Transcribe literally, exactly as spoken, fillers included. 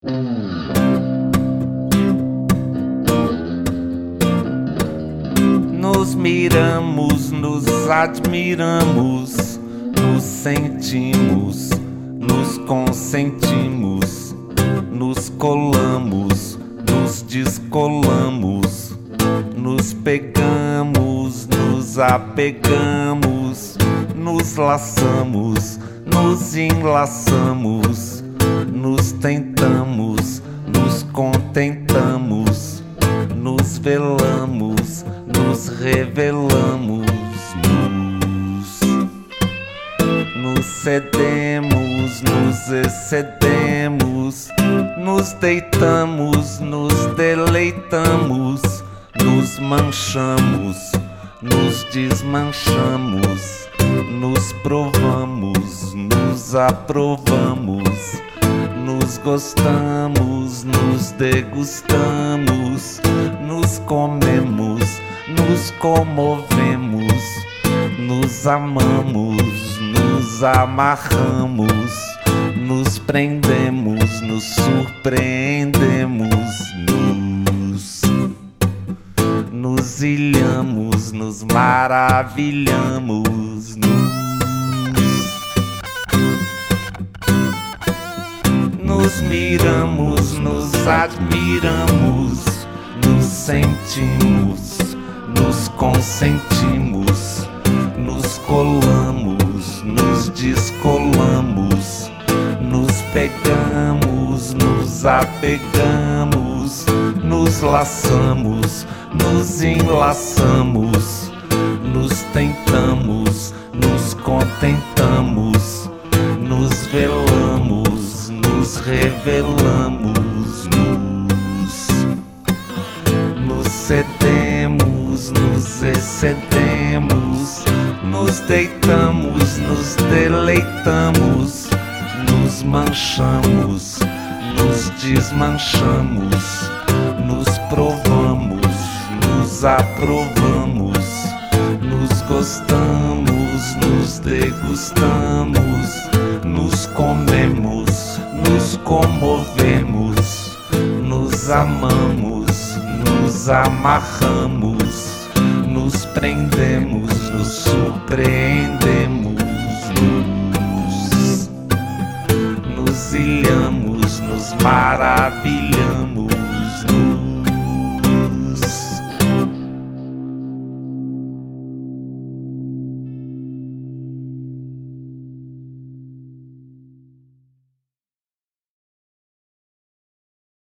Nos miramos, nos admiramos, nos sentimos, nos consentimos, nos colamos, nos descolamos, nos pegamos, nos apegamos, nos laçamos, nos enlaçamos, nos tentamos, nos contentamos, nos velamos, nos revelamos, nos, nos cedemos, nos excedemos, nos deitamos, nos deleitamos, nos manchamos, nos desmanchamos, nos provamos, nos aprovamos, nos gostamos, nos degustamos, nos comemos, nos comovemos, nos amamos, nos amarramos, nos prendemos, nos surpreendemos, nos, nos ilhamos, nos maravilhamos, nos, nos miramos, nos admiramos, nos sentimos, nos consentimos, nos colamos, nos descolamos, nos pegamos, nos apegamos, nos laçamos, nos enlaçamos, nos tentamos, nos contentamos, nos velamos, nos revelamos, nos, nos cedemos, nos excedemos, nos deitamos, nos deleitamos, nos manchamos, nos desmanchamos, nos provamos, nos aprovamos, nos gostamos, nos degustamos, nos comemos, nos comovemos, nos amamos, nos amarramos, nos prendemos, nos surpreendemos, nos, nos ilhamos, nos maravilhamos.